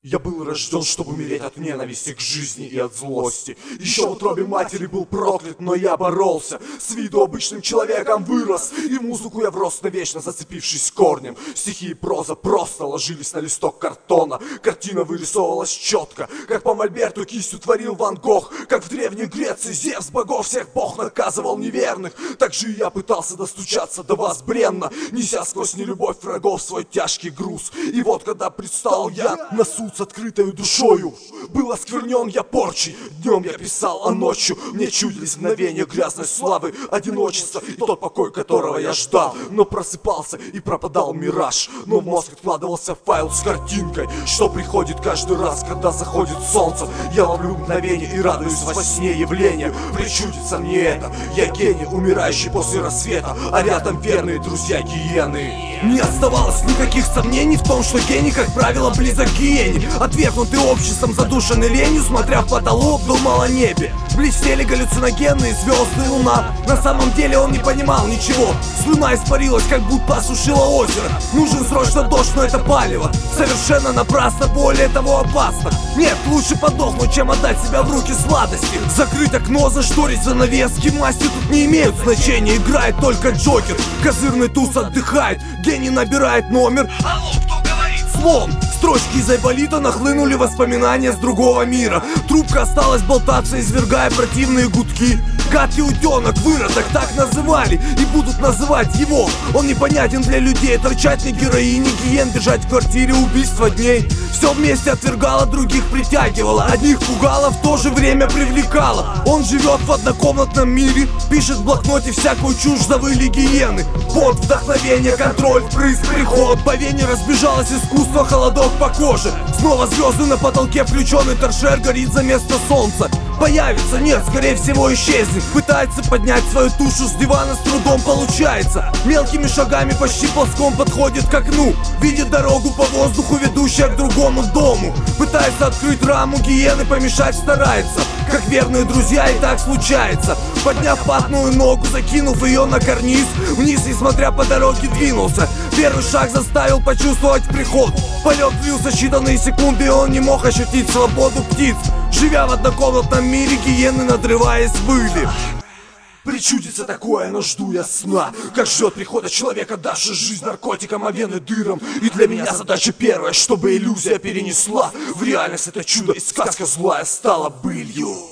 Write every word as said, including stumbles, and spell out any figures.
Я был рожден, чтобы умереть от ненависти к жизни и от злости. Еще в утробе матери был проклят, но я боролся. С виду обычным человеком вырос, и в музыку я врос навечно, зацепившись корнем. Стихи и проза просто ложились на листок картона. Картина вырисовывалась четко, как по мольберту кистью творил Ван Гог. Как в Древней Греции Зевс богов всех бог наказывал неверных. Так же и я пытался достучаться до вас бренно, неся сквозь нелюбовь врагов свой тяжкий груз. И вот когда предстал я на суд с открытою душою, был осквернен я порчей. Днем я писал, а ночью мне чудились мгновения грязной славы, одиночества и тот покой, которого я ждал. Но просыпался и пропадал мираж, но в мозг откладывался файл с картинкой, что приходит каждый раз, когда заходит солнце. Я ловлю мгновение и радуюсь во сне явлению. Причудится мне это, я гений, умирающий после рассвета, а рядом верные друзья гиены. Не оставалось никаких сомнений в том, что гений, как правило, близок к гиене. Отвергнутый обществом, задушенный ленью, смотря в потолок, думал о небе. Блестели галлюциногенные звезды и луна. На самом деле он не понимал ничего. Слюна испарилась, как будто осушила озеро. Нужен срочно дождь, но это палево совершенно напрасно, более того опасно. Нет, лучше подохнуть, чем отдать себя в руки сладости. Закрыть окно, зашторить занавески, масти тут не имеют значения. Играет только Джокер, козырный туз отдыхает. Гений набирает номер. Алло, кто говорит? Слон. Строчки из айболита нахлынули воспоминания с другого мира. Трубка осталась болтаться, извергая противные гудки. Гадкий утенок, выродок, так называли и будут называть его. Он непонятен для людей, торчать не героини гиен, бежать в квартире, убийства дней. Все вместе отвергало, других притягивало, одних пугало, в то же время привлекало. Он живет в однокомнатном мире, пишет в блокноте всякую чушь, завыли гиены. Вот вдохновение, контроль, впрыск, приход. По вене разбежалось искусство, холодок по коже. Снова звезды на потолке, включенный торшер горит за место солнца. Появится, нет, скорее всего исчезнет. Пытается поднять свою тушу с дивана, с трудом получается. Мелкими шагами почти ползком подходит к окну. Видит дорогу по воздуху, ведущую к другому дому. Пытается открыть раму, гиены помешать старается. Как верные друзья, и так случается. Подняв патную ногу, закинув ее на карниз, вниз, несмотря по дороге, двинулся. Первый шаг заставил почувствовать приход. Полет длился считанные секунды, и он не мог ощутить свободу птиц. Живя в однокомнатном мире, гиены, надрываясь, выли. Причудится такое, но жду я сна, как ждет прихода человека, давший жизнь наркотикам, а вены дырам. И для меня задача первая, чтобы иллюзия перенесла в реальность это чудо, и сказка злая стала былью.